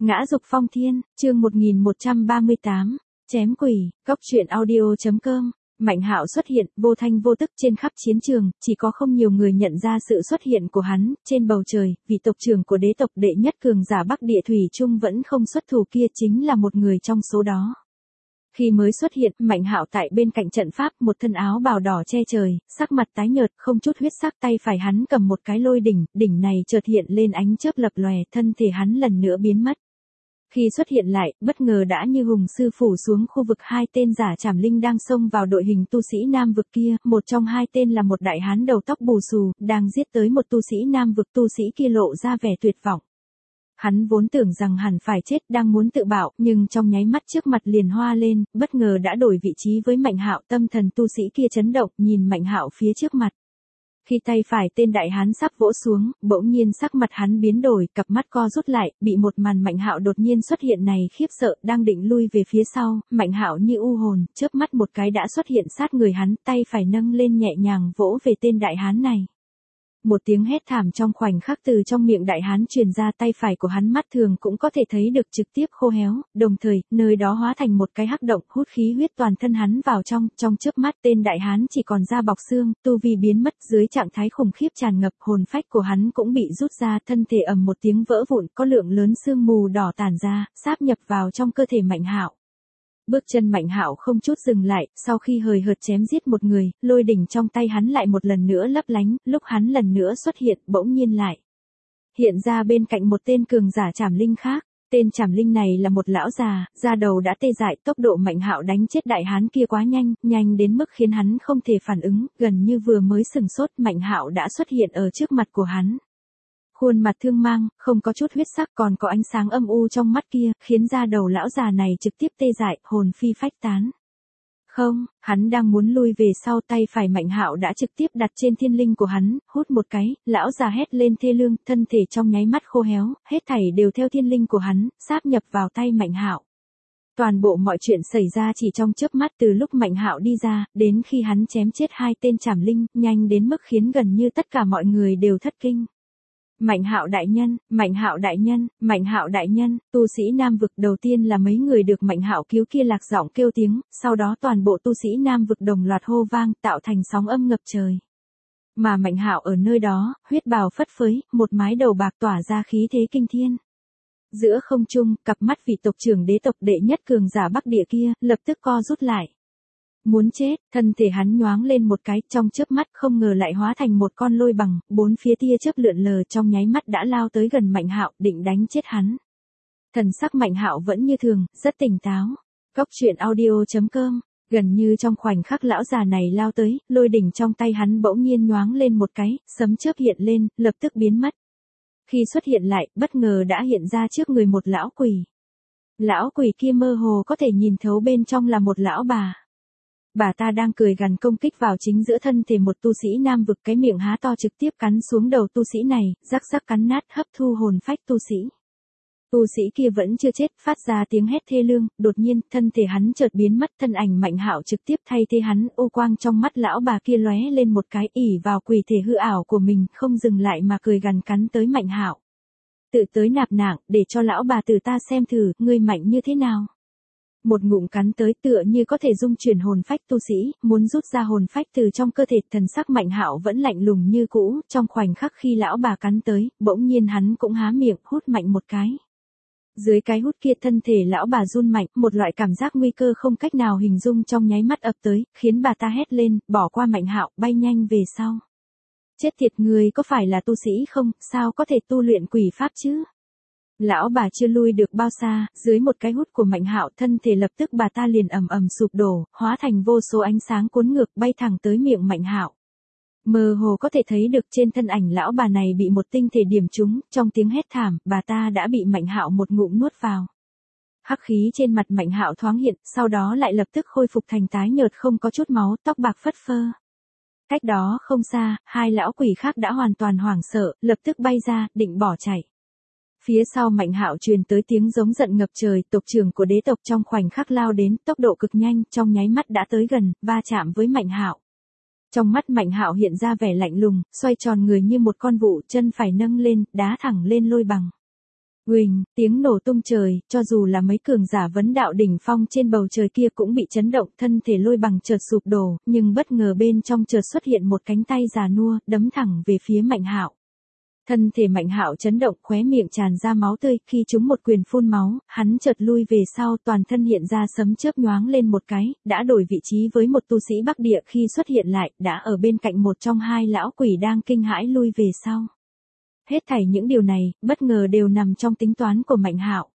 Ngã dục phong thiên, chương 1138, chém quỷ, cốc truyện audio.com. Mạnh Hạo xuất hiện, vô thanh vô tức trên khắp chiến trường, chỉ có không nhiều người nhận ra sự xuất hiện của hắn. Trên bầu trời, vị tộc trưởng của đế tộc đệ nhất cường giả Bắc Địa Thủy Trung vẫn không xuất thủ kia chính là một người trong số đó. Khi mới xuất hiện, Mạnh Hạo tại bên cạnh trận pháp, một thân áo bào đỏ che trời, sắc mặt tái nhợt, không chút huyết sắc, tay phải hắn cầm một cái lôi đỉnh, đỉnh này chợt hiện lên ánh chớp lập lòe, thân thể hắn lần nữa biến mất. Khi xuất hiện lại, bất ngờ đã như hùng sư phủ xuống khu vực hai tên giả trảm linh đang xông vào đội hình tu sĩ nam vực kia, một trong hai tên là một đại hán đầu tóc bù xù, đang giết tới một tu sĩ nam vực, tu sĩ kia lộ ra vẻ tuyệt vọng. Hắn vốn tưởng rằng hẳn phải chết, đang muốn tự bạo, nhưng trong nháy mắt trước mặt liền hoa lên, bất ngờ đã đổi vị trí với Mạnh Hạo, tâm thần tu sĩ kia chấn động, nhìn Mạnh Hạo phía trước mặt. Khi tay phải tên đại hán sắp vỗ xuống, bỗng nhiên sắc mặt hắn biến đổi, cặp mắt co rút lại, bị một màn Mạnh Hạo đột nhiên xuất hiện này khiếp sợ, đang định lui về phía sau, Mạnh Hạo như u hồn, chớp mắt một cái đã xuất hiện sát người hắn, tay phải nâng lên nhẹ nhàng vỗ về tên đại hán này. Một tiếng hét thảm trong khoảnh khắc từ trong miệng đại hán truyền ra, tay phải của hắn mắt thường cũng có thể thấy được trực tiếp khô héo, đồng thời, nơi đó hóa thành một cái hắc động, hút khí huyết toàn thân hắn vào trong chớp mắt tên đại hán chỉ còn da bọc xương, tu vi biến mất, dưới trạng thái khủng khiếp tràn ngập, hồn phách của hắn cũng bị rút ra, thân thể ầm một tiếng vỡ vụn, có lượng lớn sương mù đỏ tản ra, sáp nhập vào trong cơ thể Mạnh Hạo. Bước chân Mạnh Hạo không chút dừng lại, sau khi hời hợt chém giết một người, lôi đỉnh trong tay hắn lại một lần nữa lấp lánh, lúc hắn lần nữa xuất hiện, bỗng nhiên lại hiện ra bên cạnh một tên cường giả trảm linh khác. Tên trảm linh này là một lão già, da đầu đã tê dại, tốc độ Mạnh Hạo đánh chết đại hán kia quá nhanh, nhanh đến mức khiến hắn không thể phản ứng, gần như vừa mới sừng sốt, Mạnh Hạo đã xuất hiện ở trước mặt của hắn. Khuôn mặt thương mang, không có chút huyết sắc, còn có ánh sáng âm u trong mắt kia, khiến da đầu lão già này trực tiếp tê dại, hồn phi phách tán. Không, hắn đang muốn lui về sau, tay phải Mạnh Hạo đã trực tiếp đặt trên thiên linh của hắn, hút một cái, lão già hét lên thê lương, thân thể trong nháy mắt khô héo, hết thảy đều theo thiên linh của hắn, sáp nhập vào tay Mạnh Hạo. Toàn bộ mọi chuyện xảy ra chỉ trong chớp mắt, từ lúc Mạnh Hạo đi ra, đến khi hắn chém chết hai tên trảm linh, nhanh đến mức khiến gần như tất cả mọi người đều thất kinh. Mạnh Hạo đại nhân, Mạnh Hạo đại nhân, Mạnh Hạo đại nhân, tu sĩ nam vực đầu tiên là mấy người được Mạnh Hạo cứu kia lạc giọng kêu tiếng, sau đó toàn bộ tu sĩ nam vực đồng loạt hô vang, tạo thành sóng âm ngập trời. Mà Mạnh Hạo ở nơi đó, huyết bào phất phới, một mái đầu bạc tỏa ra khí thế kinh thiên. Giữa không trung, cặp mắt vị tộc trưởng đế tộc đệ nhất cường giả Bắc Địa kia, lập tức co rút lại. Muốn chết, thân thể hắn nhoáng lên một cái, trong chớp mắt không ngờ lại hóa thành một con lôi bằng, bốn phía tia chớp lượn lờ, trong nháy mắt đã lao tới gần Mạnh Hạo, định đánh chết hắn. Thần sắc Mạnh Hạo vẫn như thường, rất tỉnh táo. Cốc truyện audio.com. Gần như trong khoảnh khắc lão già này lao tới, lôi đỉnh trong tay hắn bỗng nhiên nhoáng lên một cái, sấm chớp hiện lên, lập tức biến mất. Khi xuất hiện lại, bất ngờ đã hiện ra trước người một lão quỷ. Lão quỷ kia mơ hồ có thể nhìn thấu bên trong là một lão bà. Bà ta đang cười gằn công kích vào chính giữa thân thể một tu sĩ nam vực, cái miệng há to trực tiếp cắn xuống đầu tu sĩ này, rắc rắc cắn nát, hấp thu hồn phách tu sĩ. Tu sĩ kia vẫn chưa chết, phát ra tiếng hét thê lương, đột nhiên, thân thể hắn chợt biến mất, thân ảnh Mạnh Hạo trực tiếp thay thế hắn, ô quang trong mắt lão bà kia lóe lên một cái, ỷ vào quỷ thể hư ảo của mình, không dừng lại mà cười gằn cắn tới Mạnh Hạo. Tự tới nạp nạng, để cho lão bà từ ta xem thử, ngươi mạnh như thế nào. Một ngụm cắn tới, tựa như có thể dung chuyển hồn phách tu sĩ, muốn rút ra hồn phách từ trong cơ thể, thần sắc Mạnh Hạo vẫn lạnh lùng như cũ, trong khoảnh khắc khi lão bà cắn tới, bỗng nhiên hắn cũng há miệng, hút mạnh một cái. Dưới cái hút kia thân thể lão bà run mạnh, một loại cảm giác nguy cơ không cách nào hình dung trong nháy mắt ập tới, khiến bà ta hét lên, bỏ qua Mạnh Hạo, bay nhanh về sau. Chết tiệt, người có phải là tu sĩ không, sao có thể tu luyện quỷ pháp chứ? Lão bà chưa lui được bao xa, dưới một cái hút của Mạnh Hạo, thân thể lập tức bà ta liền ầm ầm sụp đổ, hóa thành vô số ánh sáng cuốn ngược bay thẳng tới miệng Mạnh Hạo. Mơ hồ có thể thấy được trên thân ảnh lão bà này bị một tinh thể điểm trúng, trong tiếng hét thảm, bà ta đã bị Mạnh Hạo một ngụm nuốt vào. Hắc khí trên mặt Mạnh Hạo thoáng hiện, sau đó lại lập tức khôi phục thành tái nhợt không có chút máu, tóc bạc phất phơ. Cách đó không xa, hai lão quỷ khác đã hoàn toàn hoảng sợ, lập tức bay ra, định bỏ chạy. Phía sau Mạnh Hạo truyền tới tiếng giống giận ngập trời, tộc trưởng của đế tộc trong khoảnh khắc lao đến, tốc độ cực nhanh, trong nháy mắt đã tới gần, va chạm với Mạnh Hạo. Trong mắt Mạnh Hạo hiện ra vẻ lạnh lùng, xoay tròn người như một con vụ, chân phải nâng lên, đá thẳng lên lôi bằng. Huỳnh, tiếng nổ tung trời, cho dù là mấy cường giả vấn đạo đỉnh phong trên bầu trời kia cũng bị chấn động, thân thể Lôi Bằng chợt sụp đổ, nhưng bất ngờ bên trong chợt xuất hiện một cánh tay già nua, đấm thẳng về phía Mạnh Hạo. Thân thể Mạnh Hạo chấn động, khóe miệng tràn ra máu tươi, khi trúng một quyền phun máu, hắn chợt lui về sau, toàn thân hiện ra sấm chớp nhoáng lên một cái, đã đổi vị trí với một tu sĩ Bắc Địa, khi xuất hiện lại, đã ở bên cạnh một trong hai lão quỷ đang kinh hãi lui về sau. Hết thảy những điều này, bất ngờ đều nằm trong tính toán của Mạnh Hạo.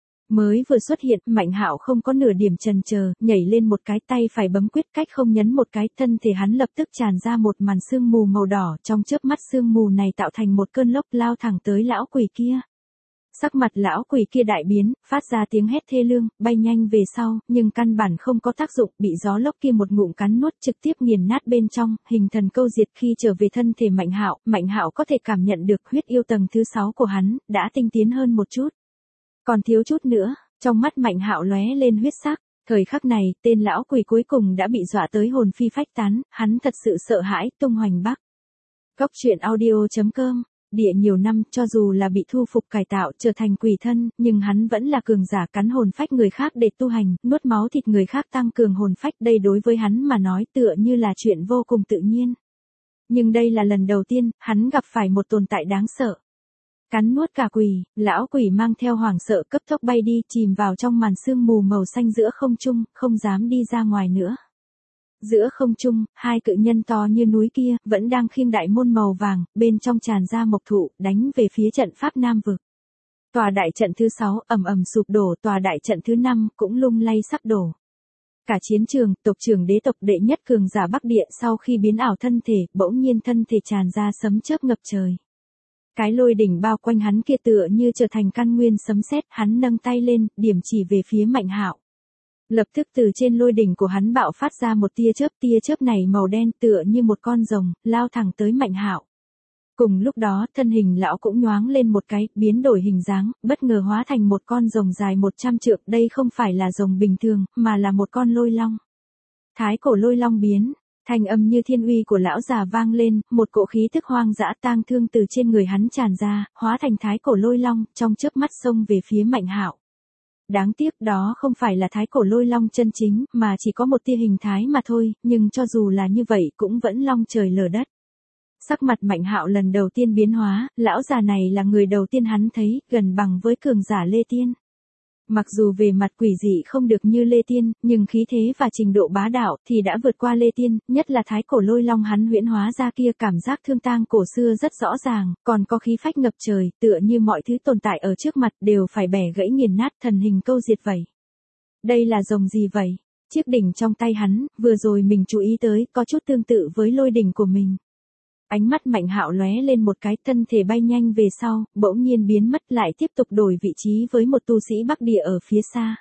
Mới vừa xuất hiện, Mạnh Hạo không có nửa điểm chần chờ, nhảy lên một cái, tay phải bấm quyết, cách không nhấn một cái, thân thể hắn lập tức tràn ra một màn sương mù màu đỏ, trong chớp mắt sương mù này tạo thành một cơn lốc lao thẳng tới lão quỷ kia. Sắc mặt lão quỷ kia đại biến, phát ra tiếng hét thê lương, bay nhanh về sau, nhưng căn bản không có tác dụng, bị gió lốc kia một ngụm cắn nuốt trực tiếp nghiền nát bên trong, hình thần câu diệt. Khi trở về thân thể Mạnh Hạo có thể cảm nhận được huyết yêu tầng thứ 6 của hắn, đã tinh tiến hơn một chút. Còn thiếu chút nữa, trong mắt Mạnh Hạo lóe lên huyết sắc, thời khắc này, tên lão quỷ cuối cùng đã bị dọa tới hồn phi phách tán, hắn thật sự sợ hãi, tung hoành bắc. Góc truyện audio.com. Địa nhiều năm, cho dù là bị thu phục cải tạo trở thành quỷ thân, nhưng hắn vẫn là cường giả, cắn hồn phách người khác để tu hành, nuốt máu thịt người khác tăng cường hồn phách, đây đối với hắn mà nói tựa như là chuyện vô cùng tự nhiên. Nhưng đây là lần đầu tiên, hắn gặp phải một tồn tại đáng sợ. Cắn nuốt cả quỷ, lão quỷ mang theo hoảng sợ cấp tốc bay đi, chìm vào trong màn sương mù màu xanh giữa không trung, không dám đi ra ngoài nữa. Giữa không trung, hai cự nhân to như núi kia, vẫn đang khiêng đại môn màu vàng, bên trong tràn ra mộc thụ, đánh về phía trận pháp Nam vực. Tòa đại trận thứ 6 ầm ầm sụp đổ, tòa đại trận thứ 5 cũng lung lay sắp đổ. Cả chiến trường, tộc trưởng đế tộc đệ nhất cường giả Bắc Địa sau khi biến ảo thân thể, bỗng nhiên thân thể tràn ra sấm chớp ngập trời. Cái lôi đỉnh bao quanh hắn kia tựa như trở thành căn nguyên sấm sét, hắn nâng tay lên, điểm chỉ về phía Mạnh Hạo. Lập tức từ trên lôi đỉnh của hắn bạo phát ra một tia chớp này màu đen tựa như một con rồng, lao thẳng tới Mạnh Hạo. Cùng lúc đó, thân hình lão cũng nhoáng lên một cái, biến đổi hình dáng, bất ngờ hóa thành một con rồng dài 100 trượng, đây không phải là rồng bình thường, mà là một con lôi long. Thái cổ lôi long biến, thanh âm như thiên uy của lão già vang lên, một cỗ khí thức hoang dã tang thương từ trên người hắn tràn ra, hóa thành thái cổ lôi long, trong chớp mắt xông về phía Mạnh Hạo. Đáng tiếc đó không phải là thái cổ lôi long chân chính, mà chỉ có một tia hình thái mà thôi, nhưng cho dù là như vậy cũng vẫn long trời lở đất. Sắc mặt Mạnh Hạo lần đầu tiên biến hóa, lão già này là người đầu tiên hắn thấy, gần bằng với cường giả Lê Tiên. Mặc dù về mặt quỷ dị không được như Lê Tiên, nhưng khí thế và trình độ bá đạo thì đã vượt qua Lê Tiên, nhất là thái cổ lôi long hắn huyễn hóa ra kia, cảm giác thương tang cổ xưa rất rõ ràng, còn có khí phách ngập trời, tựa như mọi thứ tồn tại ở trước mặt đều phải bẻ gãy nghiền nát, thần hình câu diệt vậy. Đây là rồng gì vậy? Chiếc đỉnh trong tay hắn, vừa rồi mình chú ý tới, có chút tương tự với lôi đỉnh của mình. Ánh mắt Mạnh Hạo lóe lên một cái, thân thể bay nhanh về sau, bỗng nhiên biến mất, lại tiếp tục đổi vị trí với một tu sĩ Bắc Địa ở phía xa.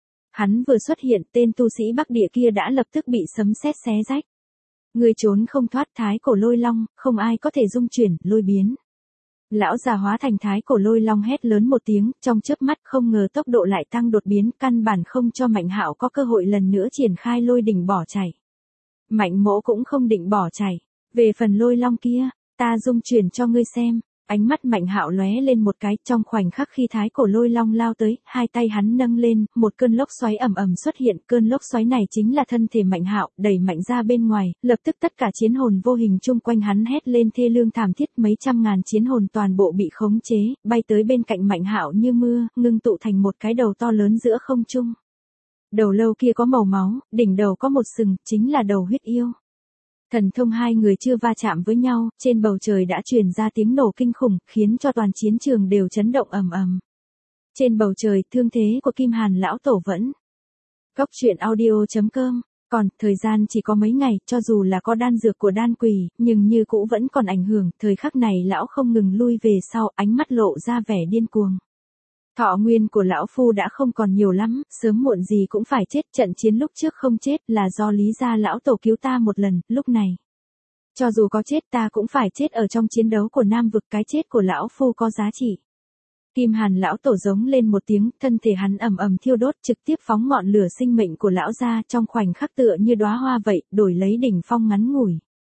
Hắn vừa xuất hiện, tên tu sĩ Bắc Địa kia đã lập tức bị sấm sét xé rách. Người trốn không thoát, thái cổ lôi long, không ai có thể dung chuyển, lôi biến. Lão già hóa thành thái cổ lôi long hét lớn một tiếng, trong chớp mắt không ngờ tốc độ lại tăng đột biến, căn bản không cho Mạnh Hạo có cơ hội lần nữa triển khai lôi đỉnh bỏ chạy. Mạnh Mỗ cũng không định bỏ chạy. Về phần lôi long kia, ta dung chuyển cho ngươi xem. Ánh mắt Mạnh Hạo lóe lên một cái, trong khoảnh khắc khi thái cổ lôi long lao tới, hai tay hắn nâng lên, một cơn lốc xoáy ầm ầm xuất hiện, cơn lốc xoáy này chính là thân thể Mạnh Hạo, đẩy mạnh ra bên ngoài, lập tức tất cả chiến hồn vô hình chung quanh hắn hét lên thê lương thảm thiết, mấy trăm ngàn chiến hồn toàn bộ bị khống chế, bay tới bên cạnh Mạnh Hạo như mưa, ngưng tụ thành một cái đầu to lớn giữa không trung. Đầu lâu kia có màu máu, đỉnh đầu có một sừng, chính là đầu huyết yêu. Thần thông hai người chưa va chạm với nhau, trên bầu trời đã truyền ra tiếng nổ kinh khủng, khiến cho toàn chiến trường đều chấn động ầm ầm. Trên bầu trời, thương thế của Kim Hàn lão tổ vẫn. Góc truyện audio.com. Còn, thời gian chỉ có mấy ngày, cho dù là có đan dược của đan quỷ, nhưng như cũ vẫn còn ảnh hưởng, thời khắc này lão không ngừng lui về sau, ánh mắt lộ ra vẻ điên cuồng. Thọ nguyên của lão phu đã không còn nhiều lắm, sớm muộn gì cũng phải chết, trận chiến lúc trước không chết là do Lý gia lão tổ cứu ta một lần, lúc này. Cho dù có chết ta cũng phải chết ở trong chiến đấu của Nam vực, cái chết của lão phu có giá trị. Kim Hàn lão tổ giống lên một tiếng, thân thể hắn ầm ầm thiêu đốt, trực tiếp phóng ngọn lửa sinh mệnh của lão ra, trong khoảnh khắc tựa như đóa hoa vậy, đổi lấy đỉnh phong ngắn ngủi.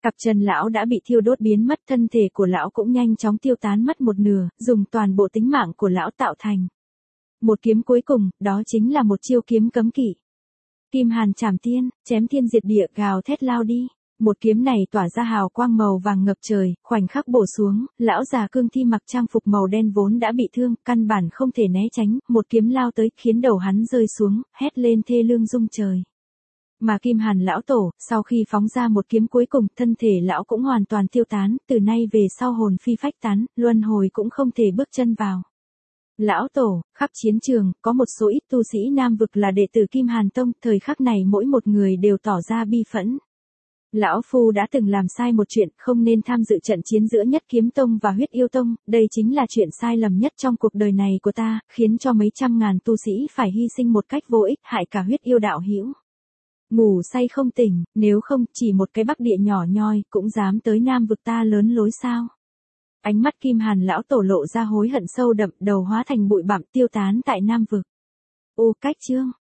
Cặp chân lão đã bị thiêu đốt biến mất, thân thể của lão cũng nhanh chóng tiêu tán mất một nửa, dùng toàn bộ tính mạng của lão tạo thành. Một kiếm cuối cùng, đó chính là một chiêu kiếm cấm kỵ. Kim Hàn Trảm Tiên, chém thiên diệt địa, gào thét lao đi. Một kiếm này tỏa ra hào quang màu vàng ngập trời, khoảnh khắc bổ xuống, lão già cương thi mặc trang phục màu đen vốn đã bị thương, căn bản không thể né tránh, một kiếm lao tới, khiến đầu hắn rơi xuống, hét lên thê lương rung trời. Mà Kim Hàn lão tổ, sau khi phóng ra một kiếm cuối cùng, thân thể lão cũng hoàn toàn tiêu tán, từ nay về sau hồn phi phách tán, luân hồi cũng không thể bước chân vào. Lão tổ, khắp chiến trường, có một số ít tu sĩ Nam vực là đệ tử Kim Hàn Tông, thời khắc này mỗi một người đều tỏ ra bi phẫn. Lão Phu đã từng làm sai một chuyện, không nên tham dự trận chiến giữa Nhất Kiếm Tông và Huyết Yêu Tông, đây chính là chuyện sai lầm nhất trong cuộc đời này của ta, khiến cho mấy trăm ngàn tu sĩ phải hy sinh một cách vô ích, hại cả huyết yêu đạo hữu. Ngủ say không tỉnh, nếu không, chỉ một cái Bắc Địa nhỏ nhoi, cũng dám tới Nam vực ta lớn lối sao? Ánh mắt Kim Hàn lão tổ lộ ra hối hận sâu đậm, đầu hóa thành bụi bặm tiêu tán tại Nam vực. Ô cách chương